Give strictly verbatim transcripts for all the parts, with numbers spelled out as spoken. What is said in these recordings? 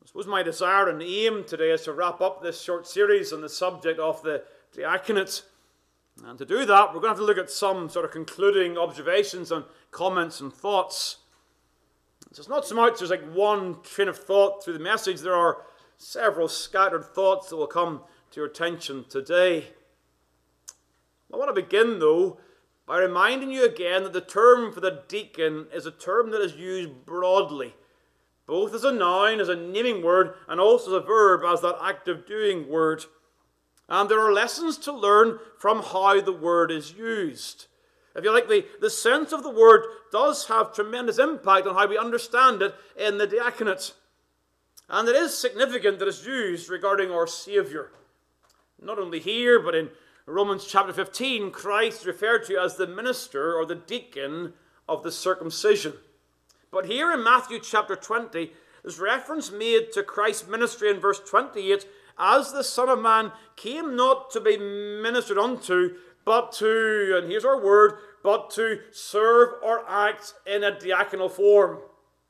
I suppose my desire and aim today is to wrap up this short series on the subject of the diaconate. And to do that, we're going to have to look at some sort of concluding observations and comments and thoughts. So it's not so much as like one train of thought through the message. There are several scattered thoughts that will come to your attention today. I want to begin, though, by reminding you again that the term for the deacon is a term that is used broadly, both as a noun, as a naming word, and also as a verb, as that active doing word. And there are lessons to learn from how the word is used. If you like, the, the sense of the word does have tremendous impact on how we understand it in the diaconate. And it is significant that it's used regarding our Saviour. Not only here, but in Romans chapter fifteen, Christ is referred to as the minister or the deacon of the circumcision. But here in Matthew chapter twenty, there's reference made to Christ's ministry in verse twenty-eight, as the Son of Man came not to be ministered unto, but to, and here's our word, but to serve or act in a diaconal form.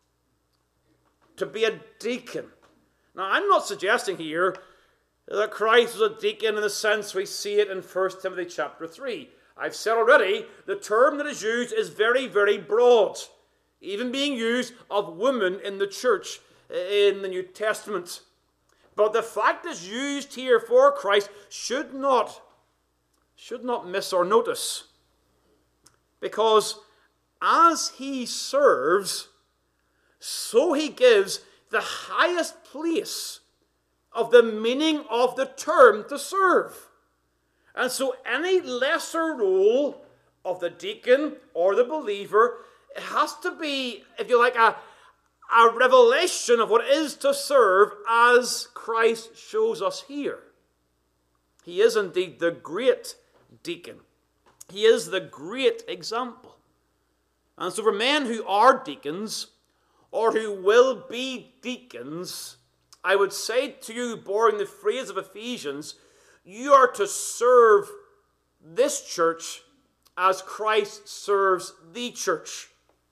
To be a deacon. Now, I'm not suggesting here that Christ was a deacon in the sense we see it in First Timothy chapter three. I've said already, the term that is used is very, very broad, even being used of women in the church in the New Testament. But the fact is used here for Christ should not, should not miss our notice. Because as he serves, so he gives the highest place of the meaning of the term to serve. And so any lesser role of the deacon or the believer, it has to be, if you like, a, a revelation of what it is to serve as Christ shows us here. He is indeed the great deacon. He is the great example. And so for men who are deacons, or who will be deacons, I would say to you, borrowing the phrase of Ephesians, you are to serve this church as Christ serves the church.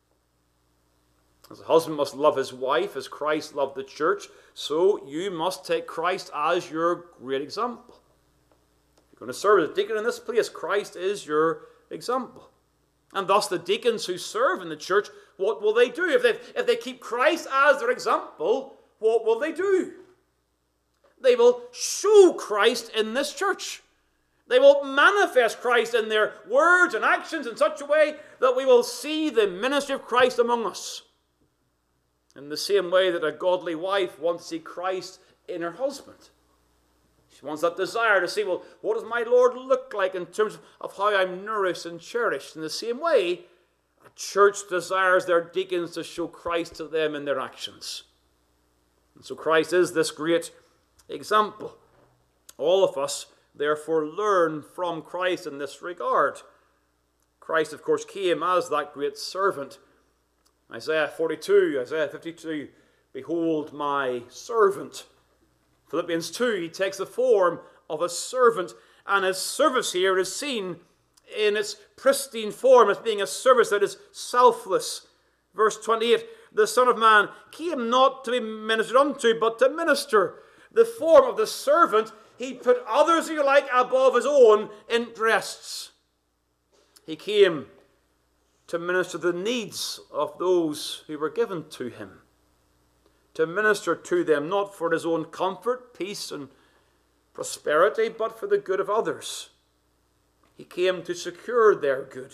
As a husband must love his wife as Christ loved the church, so you must take Christ as your great example. If you're going to serve as a deacon in this place, Christ is your example. And thus the deacons who serve in the church, what will they do? If they, if they keep Christ as their example, what will they do? They will show Christ in this church. They will manifest Christ in their words and actions in such a way that we will see the ministry of Christ among us. In the same way that a godly wife wants to see Christ in her husband. She wants that desire to see, well, what does my Lord look like in terms of how I'm nourished and cherished? In the same way, a church desires their deacons to show Christ to them in their actions. And so Christ is this great example. All of us, therefore, learn from Christ in this regard. Christ, of course, came as that great servant. Isaiah forty-two, Isaiah fifty-two, behold my servant. Philippians two, he takes the form of a servant, and his service here is seen in its pristine form as being a service that is selfless. Verse twenty-eight, the Son of Man came not to be ministered unto, but to minister. The form of the servant, he put others, if you like, above his own interests. He came to minister the needs of those who were given to him. To minister to them, not for his own comfort, peace, and prosperity, but for the good of others. He came to secure their good.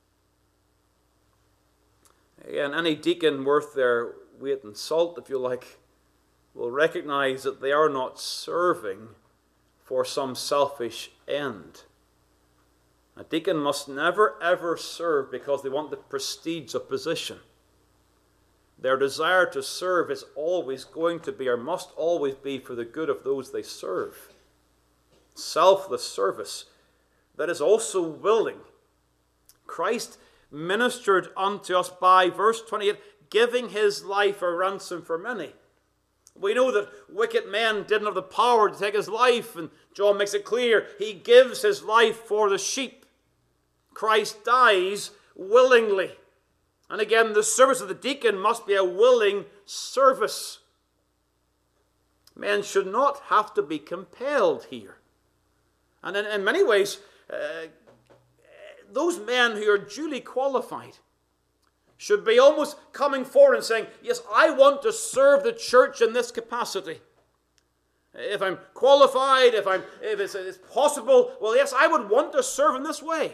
Again, any deacon worth their weight in salt, if you like, will recognize that they are not serving for some selfish end. A deacon must never ever serve because they want the prestige of position. Their desire to serve is always going to be, or must always be, for the good of those they serve. Selfless service that is also willing. Christ ministered unto us by, verse twenty-eight, giving his life a ransom for many. We know that wicked men didn't have the power to take his life, and John makes it clear he gives his life for the sheep. Christ dies willingly. And again, the service of the deacon must be a willing service. Men should not have to be compelled here. And in, in many ways, uh, those men who are duly qualified should be almost coming forward and saying, yes, I want to serve the church in this capacity. If I'm qualified, if, I'm, if it's, it's possible, well, yes, I would want to serve in this way.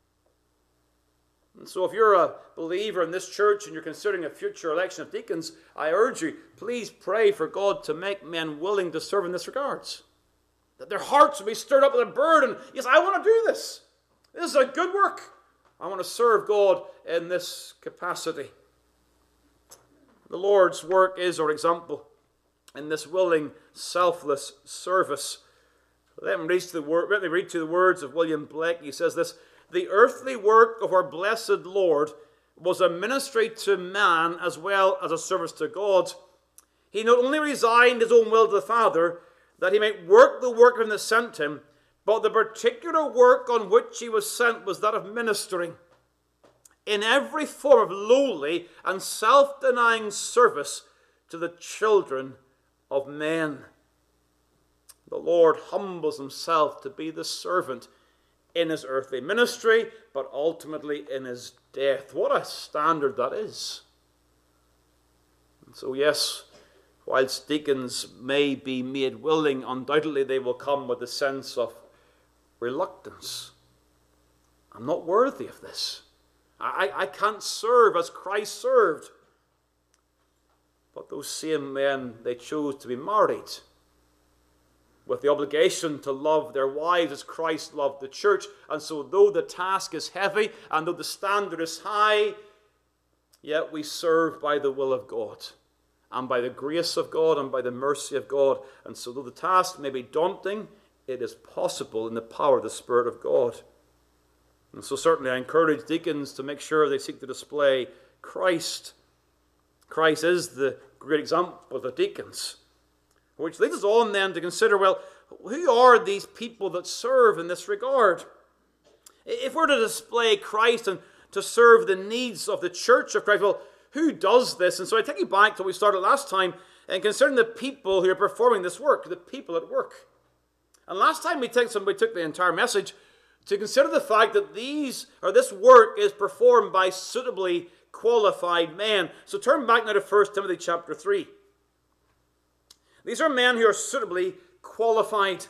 And so if you're a believer in this church and you're considering a future election of deacons, I urge you, please pray for God to make men willing to serve in this regards. That their hearts will be stirred up with a burden. Yes, I want to do this. This is a good work. I want to serve God in this capacity. The Lord's work is our example in this willing, selfless service. Let me read to the, word, let me read to the words of William Blake. He says this: the earthly work of our blessed Lord was a ministry to man as well as a service to God. He not only resigned his own will to the Father, that he might work the work of him that sent him, but the particular work on which he was sent was that of ministering in every form of lowly and self-denying service to the children of men. The Lord humbles himself to be the servant in his earthly ministry, but ultimately in his death. What a standard that is. And so yes, whilst deacons may be made willing, undoubtedly they will come with a sense of reluctance. I'm not worthy of this. I, I can't serve as Christ served. But those same men, they chose to be married with the obligation to love their wives as Christ loved the church. And so though the task is heavy and though the standard is high, yet we serve by the will of God and by the grace of God and by the mercy of God. And so though the task may be daunting, it is possible in the power of the Spirit of God. And so certainly I encourage deacons to make sure they seek to display Christ. Christ is the great example of the deacons. Which leads us on then to consider, well, who are these people that serve in this regard? If we're to display Christ and to serve the needs of the church of Christ, well, who does this? And so I take you back to what we started last time and concerning the people who are performing this work, the people at work. And last time we took, some, we took the entire message to consider the fact that these or this work is performed by suitably qualified men. So turn back now to First Timothy chapter three. These are men who are suitably qualified.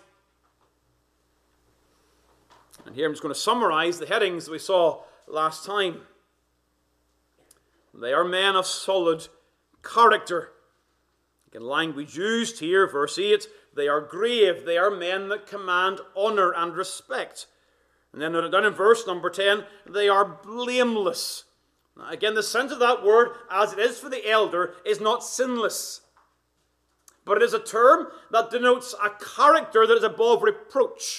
And here I'm just going to summarize the headings that we saw last time. They are men of solid character. Again, language used here, verse eight, they are grave. They are men that command honor and respect. And then down in verse number ten, they are blameless. Now, again, the sense of that word, as it is for the elder, is not sinless. But it is a term that denotes a character that is above reproach.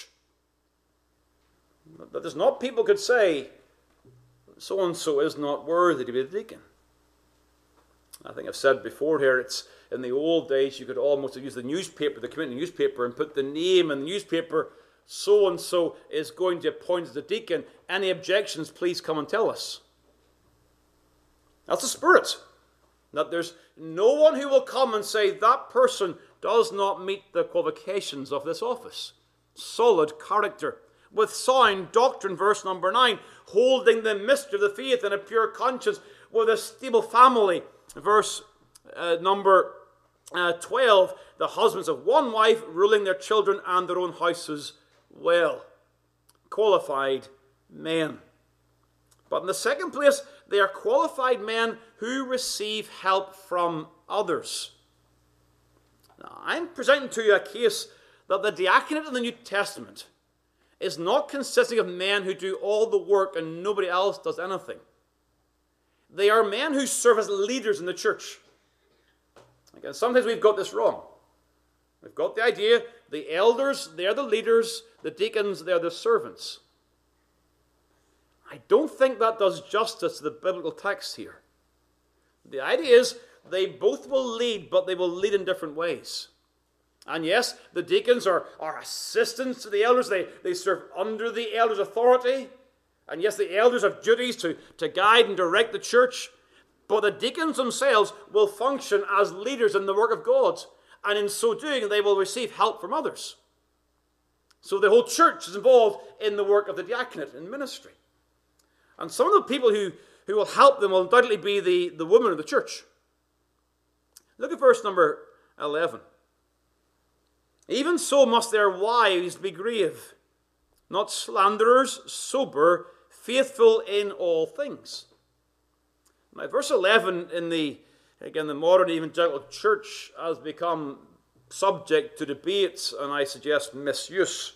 That is not people could say, so-and-so is not worthy to be a deacon. I think I've said before here, it's in the old days you could almost use the newspaper, the community newspaper, and put the name in the newspaper, so-and-so is going to appoint as a deacon. Any objections, please come and tell us. That's the spirit. That there's no one who will come and say that person does not meet the qualifications of this office. Solid character. With sound doctrine, verse number nine. Holding the mystery of the faith in a pure conscience. With a stable family. Verse uh, number uh, twelve. The husbands of one wife ruling their children and their own houses well. Qualified men. But in the second place, they are qualified men who receive help from others. Now, I'm presenting to you a case that the diaconate in the New Testament is not consisting of men who do all the work and nobody else does anything. They are men who serve as leaders in the church. Again, sometimes we've got this wrong. We've got the idea the elders, they're the leaders, the deacons, they're the servants. I don't think that does justice to the biblical text here. The idea is they both will lead, but they will lead in different ways. And yes, the deacons are, are assistants to the elders. They, they serve under the elders' authority. And yes, the elders have duties to, to guide and direct the church. But the deacons themselves will function as leaders in the work of God. and in so doing, they will receive help from others. So the whole church is involved in the work of the diaconate in ministry. And some of the people who, who will help them will undoubtedly be the, the women of the church. Look at verse number eleven. Even so must their wives be grave, not slanderers, sober, faithful in all things. Now, verse eleven in the, again, the modern evangelical church has become subject to debates and I suggest misuse.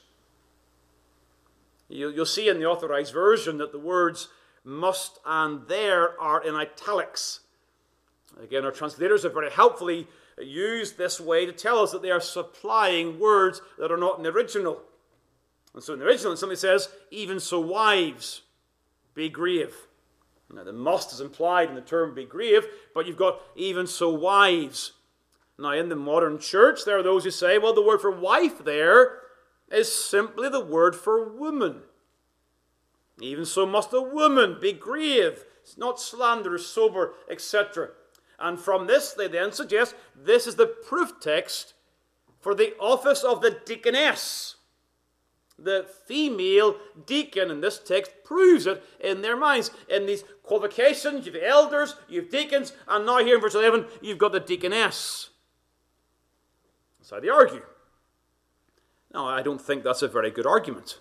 You, you'll see in the Authorized Version that the words must and there are in italics. Again, our translators have very helpfully used this way to tell us that they are supplying words that are not in the original. And so in the original, somebody says, even so wives, be grave. Now the must is implied in the term be grave, but you've got even so wives. Now in the modern church, there are those who say, well, the word for wife there is simply the word for woman. Even so must a woman be grave, not slanderous, sober, et cetera. And from this, they then suggest this is the proof text for the office of the deaconess. The female deacon in this text proves it in their minds. In these qualifications, you have the elders, you have deacons, and now here in verse eleven, you've got the deaconess. That's how they argue. Now, I don't think that's a very good argument.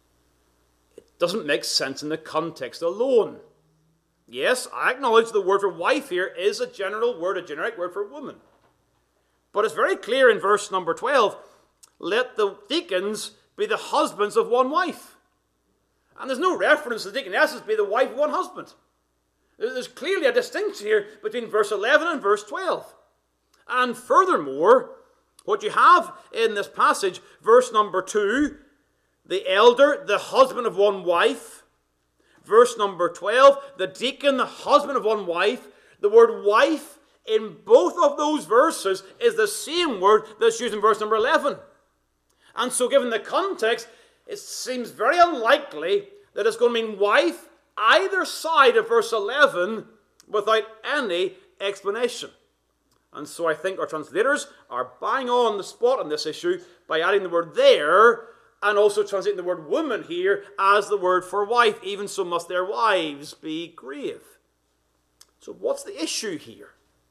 It doesn't make sense in the context alone. Yes, I acknowledge the word for wife here is a general word, a generic word for woman. But it's very clear in verse number twelve, let the deacons be the husbands of one wife. And there's no reference to the deaconesses be the wife of one husband. There's clearly a distinction here between verse eleven and verse twelve. And furthermore, what you have in this passage, verse number two, the elder, the husband of one wife. Verse number twelve, the deacon, the husband of one wife. The word wife in both of those verses is the same word that's used in verse number eleven. And so given the context, it seems very unlikely that it's going to mean wife either side of verse eleven without any explanation. And so I think our translators are bang on the spot on this issue by adding the word there and also translating the word woman here as the word for wife. Even so must their wives be grave. So what's the issue here?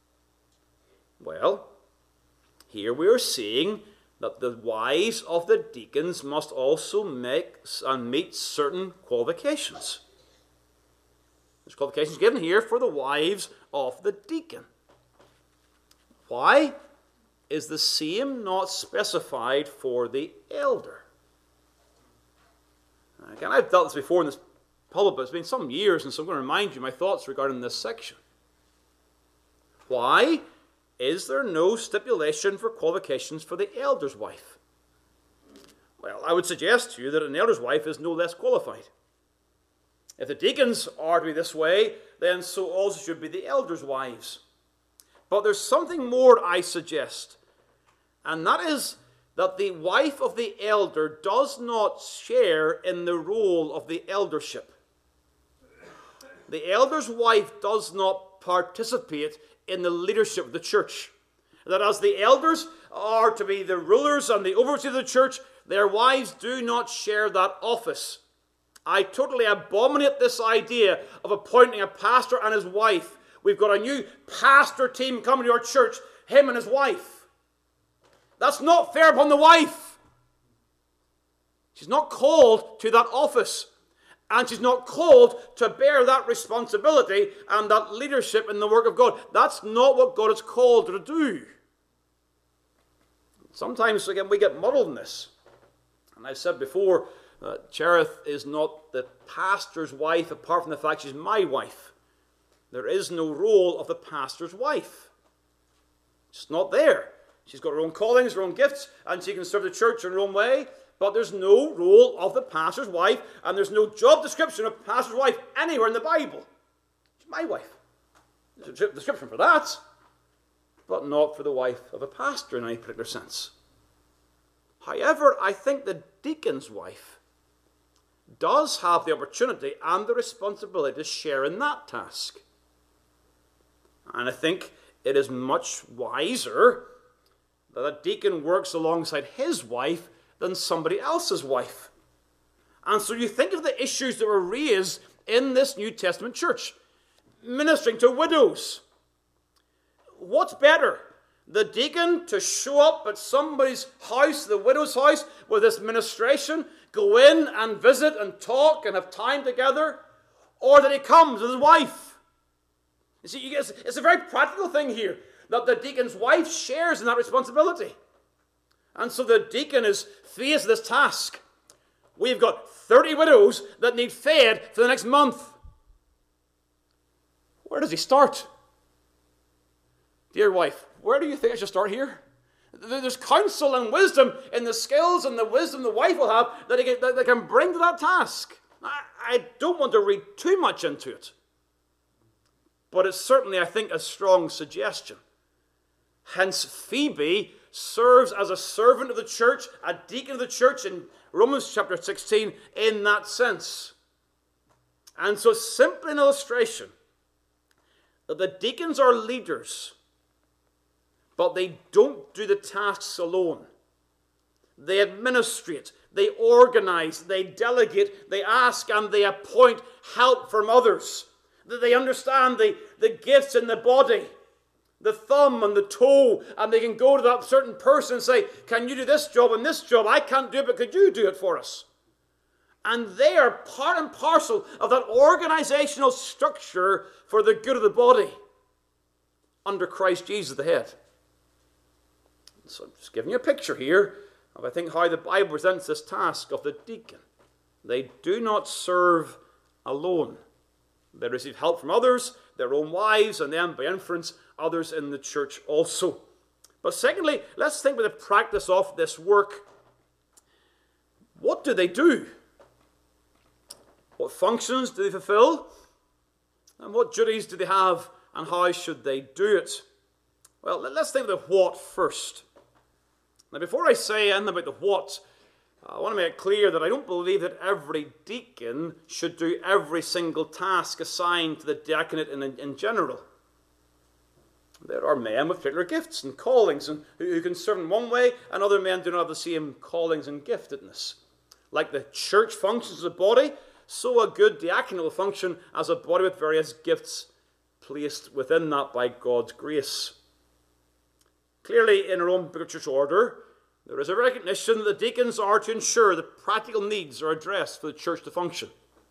Well, here we are seeing that the wives of the deacons must also make and meet certain qualifications. There's qualifications given here for the wives of the deacon. Why is the same not specified for the elder? Again, I've dealt with this before in this pulpit, but it's been some years, and so I'm going to remind you my thoughts regarding this section. Why is there no stipulation for qualifications for the elder's wife? Well, I would suggest to you that an elder's wife is no less qualified. If the deacons are to be this way, then so also should be the elders' wives. But there's something more I suggest, and that is that the wife of the elder does not share in the role of the eldership. The elder's wife does not participate in the leadership of the church. That as the elders are to be the rulers and the overseers of the church, their wives do not share that office. I totally abominate this idea of appointing a pastor and his wife. We've got a new pastor team coming to our church, him and his wife. That's not fair upon the wife. She's not called to that office. And she's not called to bear that responsibility and that leadership in the work of God. That's not what God has called her to do. Sometimes, again, we get muddled in this. And I've said before, uh, Cherith is not the pastor's wife apart from the fact she's my wife. There is no role of the pastor's wife. It's not there. She's got her own callings, her own gifts, and she can serve the church in her own way. But there's no role of the pastor's wife, and there's no job description of pastor's wife anywhere in the Bible. She's my wife. There's a description for that, but not for the wife of a pastor in any particular sense. However, I think the deacon's wife does have the opportunity and the responsibility to share in that task. And I think it is much wiser that a deacon works alongside his wife than somebody else's wife. And so you think of the issues that were raised in this New Testament church. Ministering to widows. What's better? The deacon to show up at somebody's house, the widow's house, with this ministration, go in and visit and talk and have time together, or that he comes with his wife? You see, it's, it's a very practical thing here, that the deacon's wife shares in that responsibility. And so the deacon is faced with this task. We've got thirty widows that need fed for the next month. Where does he start? Dear wife, where do you think I should start here? There's counsel and wisdom in the skills and the wisdom the wife will have that they can, that they can bring to that task. I, I don't want to read too much into it. But it's certainly, I think, a strong suggestion. Hence, Phoebe serves as a servant of the church, a deacon of the church in Romans chapter sixteen, in that sense. And so, simply an illustration that the deacons are leaders, but they don't do the tasks alone. They administrate, they organize, they delegate, they ask and they appoint help from others. That they understand the, the gifts in the body, the thumb and the toe, and they can go to that certain person and say, can you do this job and this job? I can't do it, but could you do it for us? And they are part and parcel of that organizational structure for the good of the body under Christ Jesus the head. So I'm just giving you a picture here of, I think, how the Bible presents this task of the deacon. They do not serve alone. They receive help from others, their own wives, and then, by inference, others in the church also. But secondly, let's think about the practice of this work. What do they do? What functions do they fulfill? And what duties do they have, and how should they do it? Well, let's think of the what first. Now, before I say anything about the what, I want to make it clear that I don't believe that every deacon should do every single task assigned to the diaconate in, in general. There are men with particular gifts and callings and who, who can serve in one way, and other men do not have the same callings and giftedness. Like the church functions as a body, so a good diaconate will function as a body with various gifts placed within that by God's grace. Clearly, in our own church order, there is a recognition that the deacons are to ensure that practical needs are addressed for the church to function.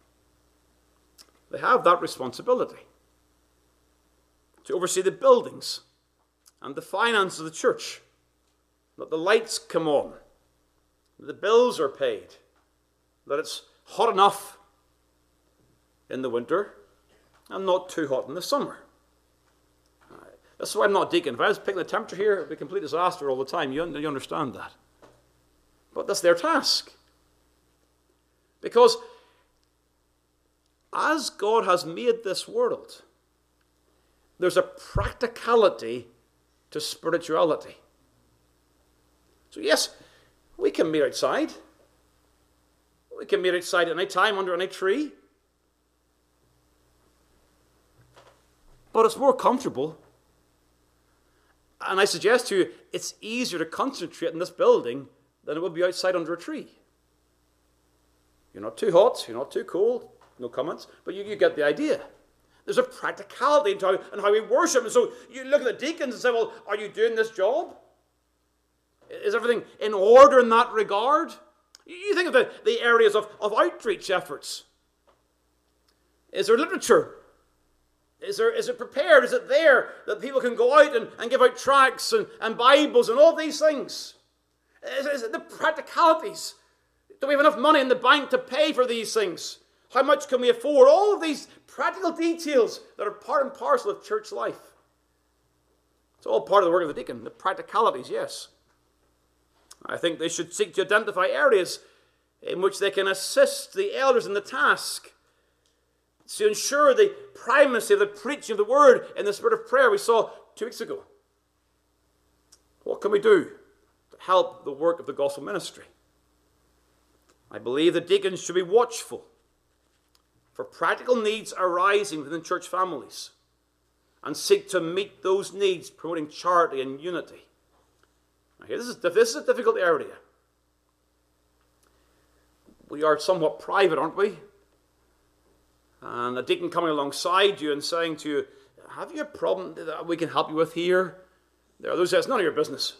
They have that responsibility to oversee the buildings and the finances of the church, that the lights come on, that the bills are paid, that it's hot enough in the winter and not too hot in the summer. That's why I'm not a deacon. If I was picking the temperature here, it would be a complete disaster all the time. You, you understand that. But that's their task. Because as God has made this world, there's a practicality to spirituality. So yes, we can meet outside. We can meet outside at any time under any tree. But it's more comfortable. And I suggest to you, it's easier to concentrate in this building than it would be outside under a tree. You're not too hot, you're not too cold, no comments, but you, you get the idea. There's a practicality in how, in how we worship. And so you look at the deacons and say, well, are you doing this job? Is everything in order in that regard? You think of the, the areas of, of outreach efforts. Is there literature? Is, there, is it prepared? Is it there that people can go out and, and give out tracts and, and Bibles and all these things? Is, is it the practicalities? Do we have enough money in the bank to pay for these things? How much can we afford? All of these practical details that are part and parcel of church life. It's all part of the work of the deacon. The practicalities, yes. I think they should seek to identify areas in which they can assist the elders in the task to ensure the primacy of the preaching of the word in the spirit of prayer we saw two weeks ago. What can we do to help the work of the gospel ministry? I believe the deacons should be watchful for practical needs arising within church families and seek to meet those needs, promoting charity and unity. Okay, this is, this is a difficult area. We are somewhat private, aren't we? And a deacon coming alongside you and saying to you, have you a problem that we can help you with here? There are those who say, it's none of your business.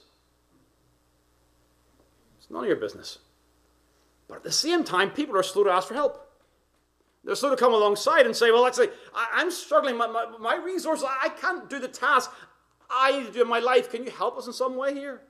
It's none of your business. But at the same time, people are slow to ask for help. They're slow to come alongside and say, well, actually, I, I'm struggling. My, my, my resources, I can't do the task I do in my life. Can you help us in some way here?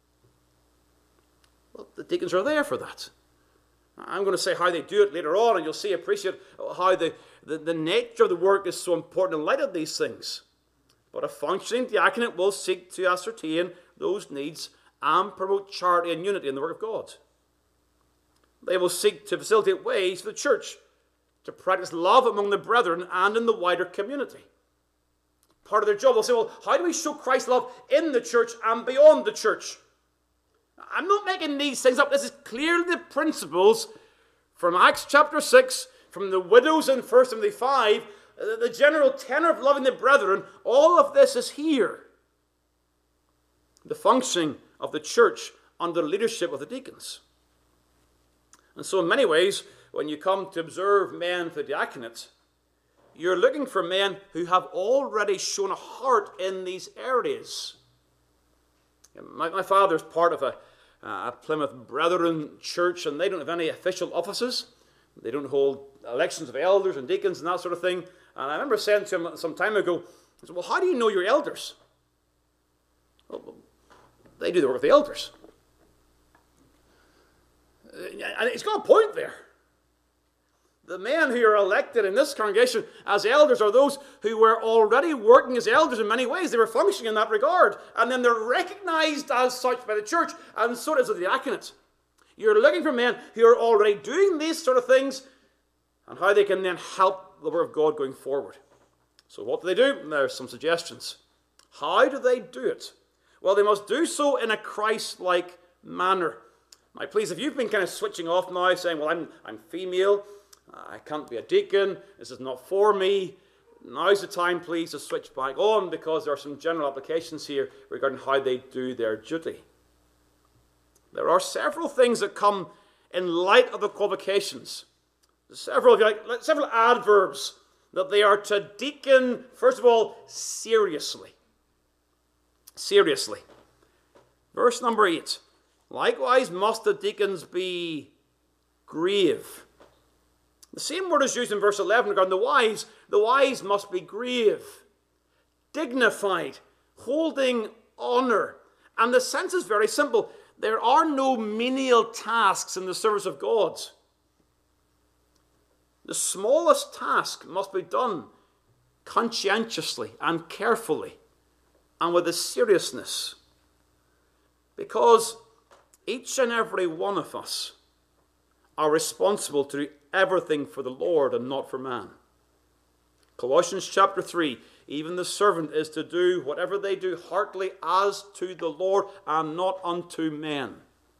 Well, the deacons are there for that. I'm going to say how they do it later on, and you'll see, appreciate how the, the, the nature of the work is so important in light of these things. But a functioning diaconate will seek to ascertain those needs and promote charity and unity in the work of God. They will seek to facilitate ways for the church to practice love among the brethren and in the wider community. Part of their job, they'll say, well, how do we show Christ's love in the church and beyond the church? I'm not making these things up. This is clearly the principles from Acts chapter six, from the widows in First Timothy five, the general tenor of loving the brethren. All of this is here. The functioning of the church under the leadership of the deacons. And so in many ways, when you come to observe men for the diaconate, you're looking for men who have already shown a heart in these areas. My, my father's part of a, a Plymouth Brethren church, and they don't have any official offices. They don't hold elections of elders and deacons and that sort of thing. And I remember saying to him some time ago, I said, well, how do you know your elders? Well, they do the work of the elders. And he's got a point there. The men who are elected in this congregation as elders are those who were already working as elders in many ways. They were functioning in that regard. And then they're recognized as such by the church, and so does the diaconate. You're looking for men who are already doing these sort of things and how they can then help the work of God going forward. So what do they do? There's some suggestions. How do they do it? Well, they must do so in a Christ-like manner. Now, please, if you've been kind of switching off now, saying, well, I'm, I'm female, I can't be a deacon, this is not for me, now's the time, please, to switch back on, because there are some general applications here regarding how they do their duty. There are several things that come in light of the qualifications. Several, if you like, several adverbs that they are to deacon, first of all, seriously. Seriously. Verse number eight. Likewise must the deacons be grave. The same word is used in verse eleven regarding the wives. The wives must be grave, dignified, holding honor. And the sense is very simple. There are no menial tasks in the service of God. The smallest task must be done conscientiously and carefully and with a seriousness, because each and every one of us are responsible to do everything for the Lord and not for man. Colossians chapter three, even the servant is to do whatever they do heartily as to the Lord and not unto men.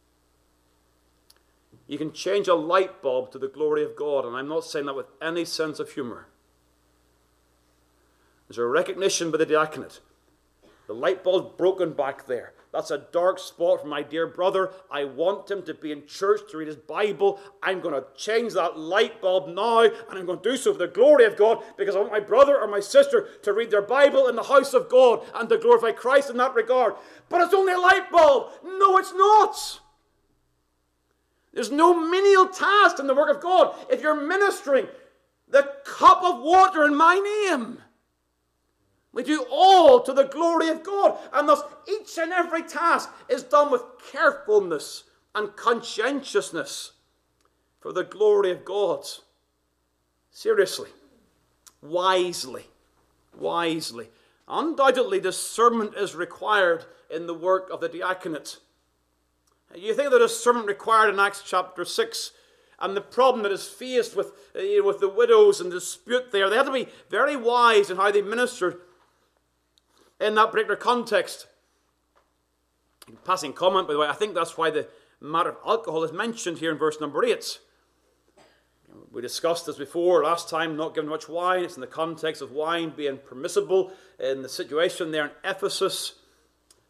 You can change a light bulb to the glory of God, and I'm not saying that with any sense of humor. There's a recognition by the diaconate. The light bulb broken back there. That's a dark spot for my dear brother. I want him to be in church to read his Bible. I'm going to change that light bulb now, and I'm going to do so for the glory of God, because I want my brother or my sister to read their Bible in the house of God and to glorify Christ in that regard. But it's only a light bulb. No, it's not. There's no menial task in the work of God. If you're ministering the cup of water in my name, we do all to the glory of God. And thus each and every task is done with carefulness and conscientiousness for the glory of God. Seriously. Wisely. Wisely. Undoubtedly, discernment is required in the work of the diaconate. You think of the discernment required in Acts chapter six, and the problem that is faced with, uh, with the widows and the dispute there. They had to be very wise in how they ministered in that particular context. Passing comment, by the way, I think that's why the matter of alcohol is mentioned here in verse number eight. We discussed this before last time, not giving much wine. It's in the context of wine being permissible in the situation there in Ephesus. But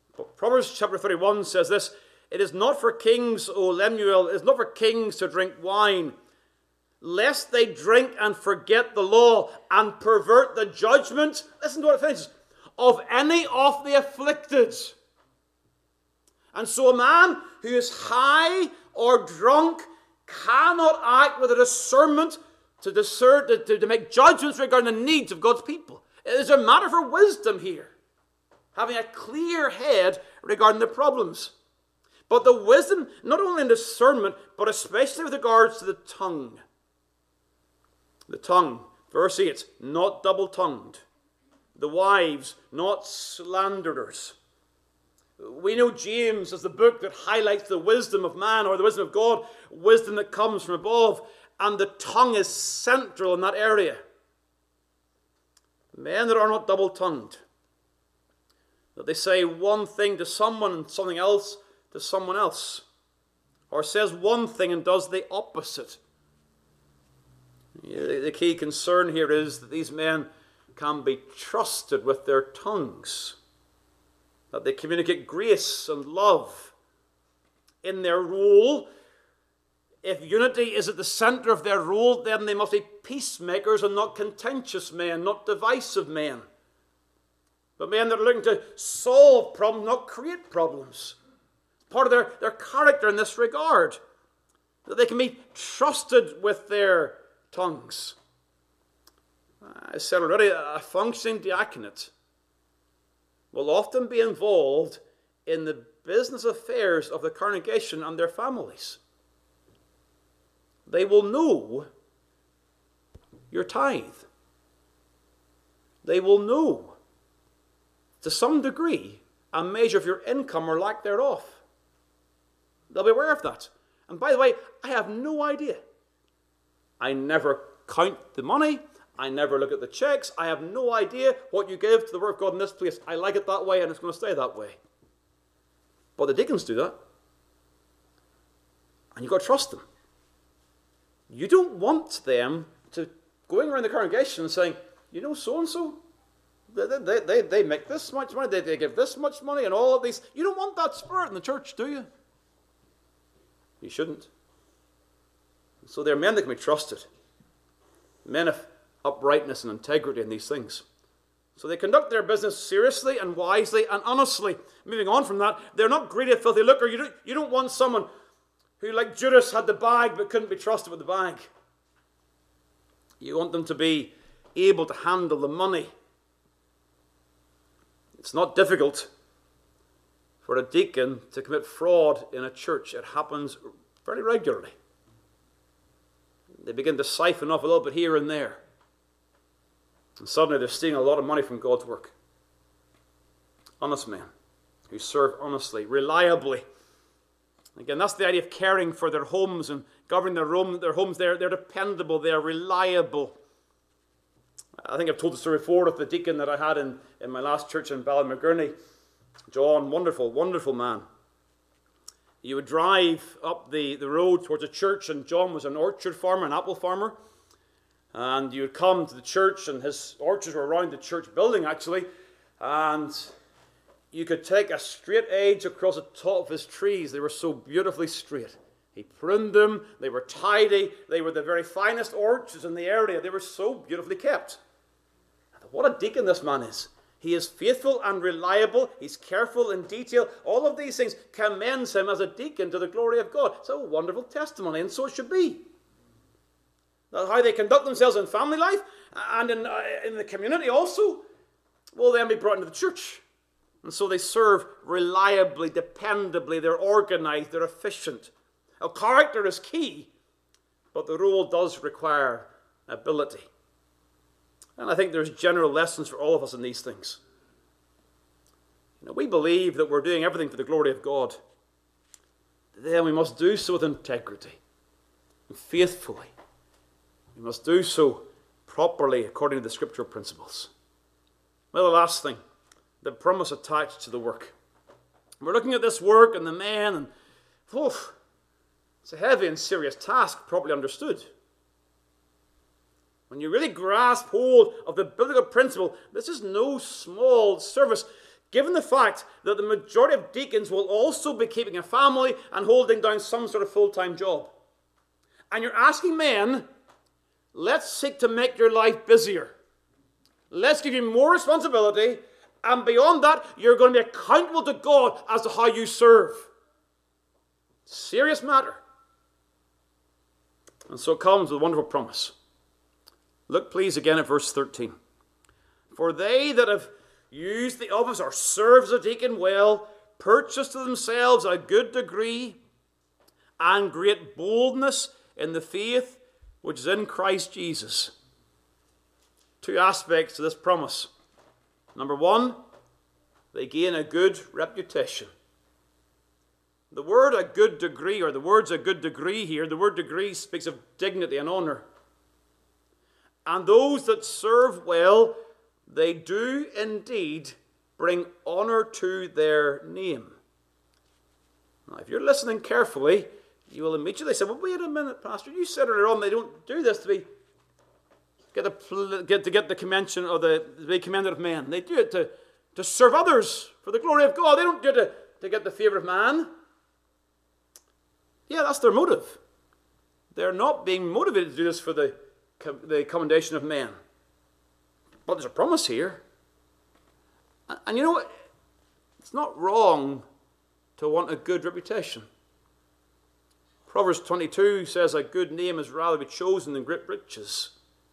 Proverbs chapter thirty-one says this, "It is not for kings, O Lemuel, it is not for kings to drink wine, lest they drink and forget the law and pervert the judgment," listen to what it finishes, "of any of the afflicted." And so a man who is high or drunk cannot act with a discernment to, discern, to, to make judgments regarding the needs of God's people. It is a matter for wisdom here, having a clear head regarding the problems. But the wisdom, not only in discernment, but especially with regards to the tongue. The tongue, verse eight, not double-tongued. The wives, not slanderers. We know James as the book that highlights the wisdom of man, or the wisdom of God, wisdom that comes from above, and the tongue is central in that area. Men that are not double-tongued, that they say one thing to someone and something else to someone else, or says one thing and does the opposite. The key concern here is that these men can be trusted with their tongues, that they communicate grace and love in their role. If unity is at the center of their role, then they must be peacemakers and not contentious men, not divisive men, but men that are looking to solve problems, not create problems. Part of their, their character in this regard, that they can be trusted with their tongues. I said already, a functioning diaconate will often be involved in the business affairs of the congregation and their families. They will know your tithe. They will know, to some degree, a measure of your income or lack thereof. They'll be aware of that. And by the way, I have no idea. I never count the money. I never look at the checks. I have no idea what you give to the work of God in this place. I like it that way, and it's going to stay that way. But the deacons do that. And you've got to trust them. You don't want them to going around the congregation and saying, you know, so-and-so, they, they, they, they make this much money, they, they give this much money, and all of these. You don't want that spirit in the church, do you? You shouldn't. So they're men that can be trusted. Men of uprightness and integrity in these things. So they conduct their business seriously and wisely and honestly. Moving on from that, they're not greedy of filthy lucre. You don't, you don't want someone who, like Judas, had the bag but couldn't be trusted with the bag. You want them to be able to handle the money. It's not difficult for a deacon to commit fraud in a church. It happens very regularly. They begin to siphon off a little bit here and there. And suddenly they're stealing a lot of money from God's work. Honest men who serve honestly, reliably. Again, that's the idea of caring for their homes and governing their, home, their homes. They're, they're dependable. They're reliable. I think I've told the story before of the deacon that I had in, in my last church in Ballymagurney. John, wonderful, wonderful man. You would drive up the, the road towards a church, and John was an orchard farmer, an apple farmer. And you would come to the church, and his orchards were around the church building, actually. And you could take a straight edge across the top of his trees. They were so beautifully straight. He pruned them. They were tidy. They were the very finest orchards in the area. They were so beautifully kept. What a deacon this man is. He is faithful and reliable. He's careful in detail. All of these things commends him as a deacon to the glory of God. It's a wonderful testimony, and so it should be. That's how they conduct themselves in family life and in, uh, in the community also will then be brought into the church. And so they serve reliably, dependably. They're organized. They're efficient. Now, character is key, but the role does require ability. And I think there's general lessons for all of us in these things. You know, we believe that we're doing everything for the glory of God. Then we must do so with integrity and faithfully. We must do so properly according to the scriptural principles. Well, the last thing, the promise attached to the work. We're looking at this work and the men, and oh, it's a heavy and serious task, properly understood. When you really grasp hold of the biblical principle, this is no small service. given the fact that the majority of deacons will also be keeping a family and holding down some sort of full-time job. And you're asking men, let's seek to make your life busier. Let's give you more responsibility, and beyond that, you're going to be accountable to God as to how you serve. Serious matter. And so it comes with a wonderful promise. Look, please, again at verse thirteen. For they that have used the office or served as a deacon well, purchase to themselves a good degree and great boldness in the faith which is in Christ Jesus. Two aspects to this promise. Number one, they gain a good reputation. The word a good degree, or the words a good degree here, the word degree speaks of dignity and honor. And those that serve well, they do indeed bring honor to their name. Now, if you're listening carefully, you will immediately say, well, wait a minute, Pastor, you said earlier on they don't do this to be get the, get, to get the commendation or the, to be commended of men. They do it to, to serve others for the glory of God. They don't do it to, to get the favor of man. Yeah, that's their motive. They're not being motivated to do this for the, the commendation of men. But there's a promise here. And, and you know what? It's not wrong to want a good reputation. Proverbs twenty-two says a good name is rather be chosen than great riches.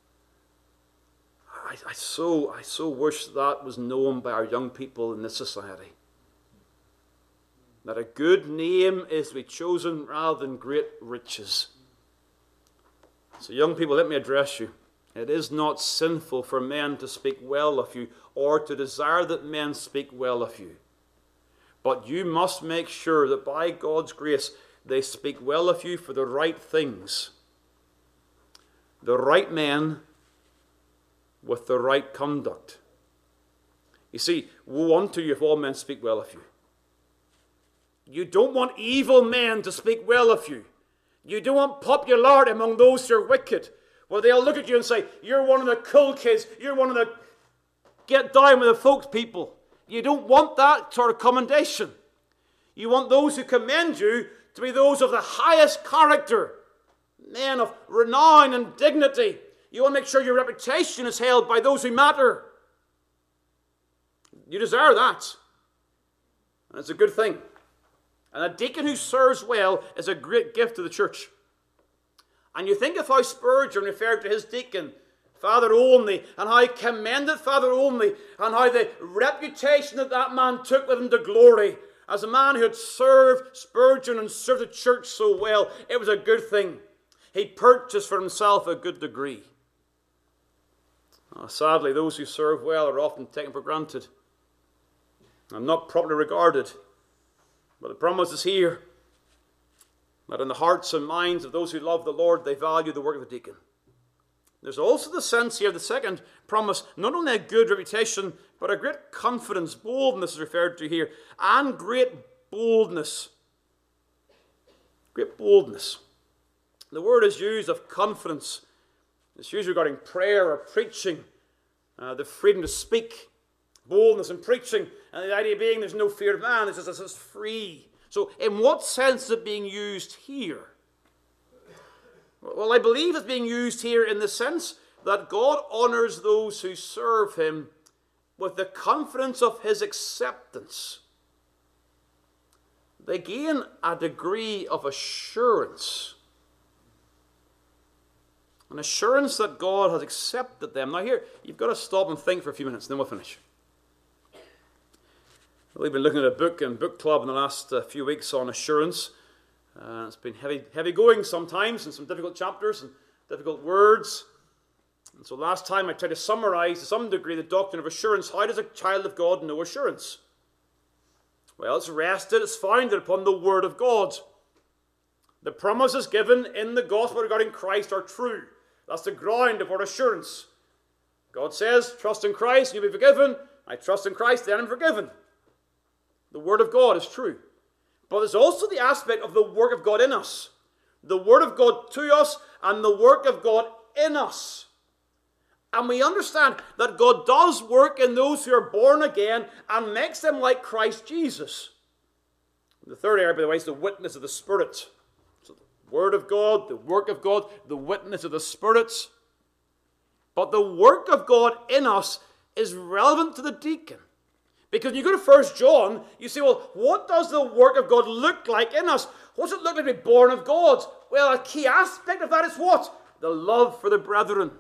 I, I, so, I so wish that was known by our young people in this society. That a good name is to be chosen rather than great riches. So young people, let me address you. It is not sinful for men to speak well of you or to desire that men speak well of you. But you must make sure that by God's grace they speak well of you for the right things. The right men with the right conduct. You see, woe unto you if all men speak well of you. You don't want evil men to speak well of you. You don't want popularity among those who are wicked, where they'll look at you and say, you're one of the cool kids, you're one of the get down with the folks people. You don't want that sort of commendation. You want those who commend you to be those of the highest character, men of renown and dignity. You want to make sure your reputation is held by those who matter. You desire that. And it's a good thing. And a deacon who serves well is a great gift to the church. And you think of how Spurgeon referred to his deacon, Father Olney, and how he commended Father Olney, and how the reputation that that man took with him to glory, as a man who had served Spurgeon and served the church so well, it was a good thing. He purchased for himself a good degree. Oh, sadly, those who serve well are often taken for granted and not properly regarded. But the promise is here that in the hearts and minds of those who love the Lord, they value the work of the deacon. There's also the sense here, the second promise, not only a good reputation, but a great confidence, boldness is referred to here, and great boldness. Great boldness. The word is used of confidence. It's used regarding prayer or preaching, uh, the freedom to speak, boldness in preaching, and the idea being there's no fear of man, it's just it's free. So in what sense is it being used here? Well, I believe it's being used here in the sense that God honors those who serve him with the confidence of his acceptance. They gain a degree of assurance. An assurance that God has accepted them. Now here, you've got to stop and think for a few minutes, and then we'll finish. We've been looking at a book in book club in the last uh, few weeks on assurance. Uh, it's been heavy, heavy going sometimes, and some difficult chapters and difficult words. And so last time I tried to summarize to some degree the doctrine of assurance. How does a child of God know assurance? Well, it's rested, it's founded upon the Word of God. The promises given in the gospel regarding Christ are true. That's the ground of our assurance. God says, trust in Christ, and you'll be forgiven. I trust in Christ, then I'm forgiven. The Word of God is true. But there's also the aspect of the work of God in us. The Word of God to us and the work of God in us. And we understand that God does work in those who are born again and makes them like Christ Jesus. The third area, by the way, is the witness of the Spirit. So the Word of God, the work of God, the witness of the Spirit. But the work of God in us is relevant to the deacon. Because when you go to First John, you say, well, what does the work of God look like in us? What does it look like to be born of God? Well, a key aspect of that is what? The love for the brethren.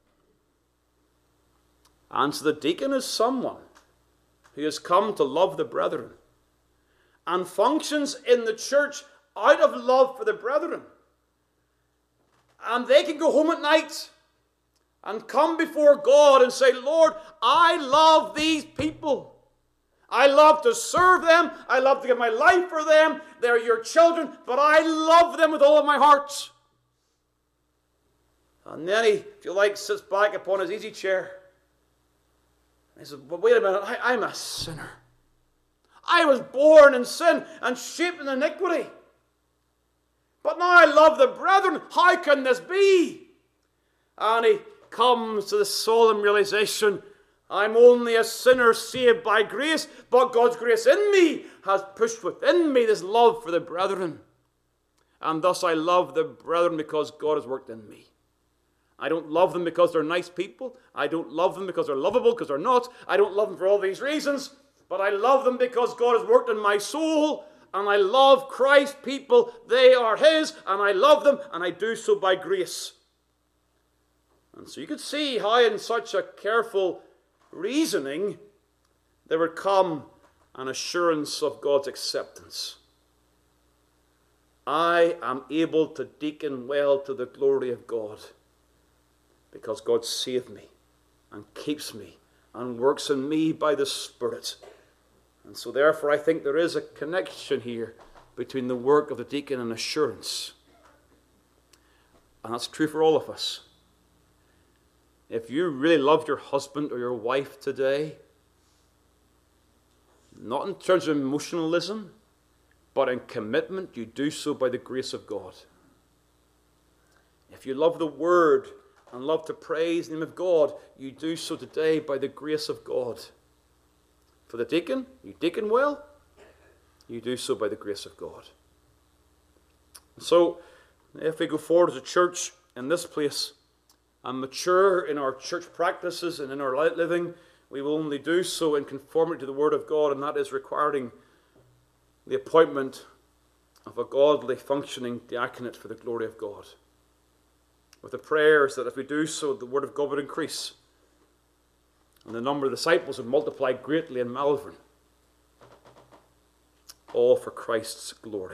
And so the deacon is someone who has come to love the brethren and functions in the church out of love for the brethren. And they can go home at night and come before God and say, Lord, I love these people. I love to serve them. I love to give my life for them. They're your children, but I love them with all of my heart. And then he, if you like, sits back upon his easy chair. He says, but wait a minute, I, I'm a sinner. I was born in sin and shaped in iniquity. But now I love the brethren. How can this be? And he comes to the solemn realization, I'm only a sinner saved by grace, but God's grace in me has pushed within me this love for the brethren. And thus I love the brethren because God has worked in me. I don't love them because they're nice people. I don't love them because they're lovable, because they're not. I don't love them for all these reasons. But I love them because God has worked in my soul. And I love Christ's people. They are His. And I love them. And I do so by grace. And so you could see how in such a careful reasoning there would come an assurance of God's acceptance. I am able to deacon well to the glory of God, because God saved me and keeps me and works in me by the Spirit. And so therefore I think there is a connection here between the work of the deacon and assurance. And that's true for all of us. If you really love your husband or your wife today, not in terms of emotionalism, but in commitment, you do so by the grace of God. If you love the Word and love to praise the name of God, you do so today by the grace of God. For the deacon, you deacon well, you do so by the grace of God. So, if we go forward as a church in this place and mature in our church practices and in our living, we will only do so in conformity to the Word of God, and that is requiring the appointment of a godly functioning diaconate for the glory of God, with the prayers that if we do so, the Word of God would increase and the number of disciples would multiply greatly in Malvern, all for Christ's glory.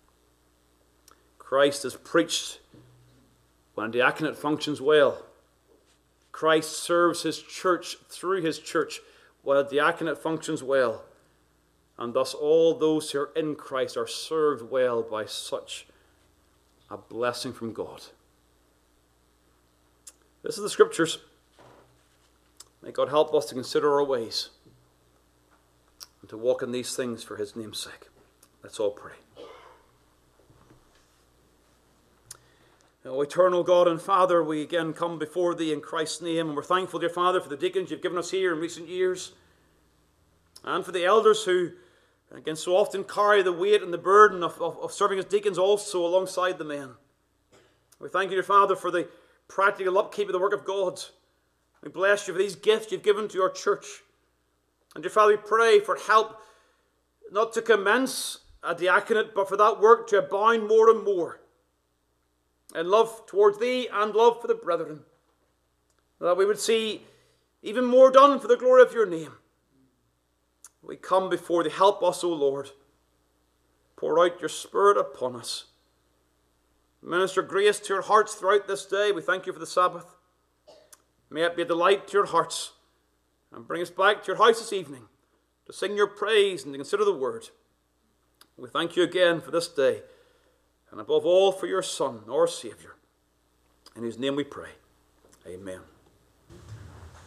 Christ is preached when a diaconate functions well. Christ serves His church through His church when a diaconate functions well. And thus all those who are in Christ are served well by such a blessing from God. This is the Scriptures. May God help us to consider our ways and to walk in these things for His name's sake. Let's all pray. O eternal God and Father, we again come before Thee in Christ's name, and we're thankful, dear Father, for the deacons You've given us here in recent years, and for the elders who, again, so often carry the weight and the burden of, of, of serving as deacons also alongside the men. We thank You, dear Father, for the practical upkeep of the work of God. We bless You for these gifts You've given to Your church. And dear Father, we pray for help not to commence a diaconate, but for that work to abound more and more in love towards Thee and love for the brethren, that we would see even more done for the glory of Your name. We come before Thee. Help us, O Lord. Pour out Your Spirit upon us. Minister grace to our hearts throughout this day. We thank You for the Sabbath. May it be a delight to your hearts, and bring us back to Your house this evening to sing Your praise and to consider the Word. We thank You again for this day, and above all for Your Son, our Saviour, in whose name we pray. Amen.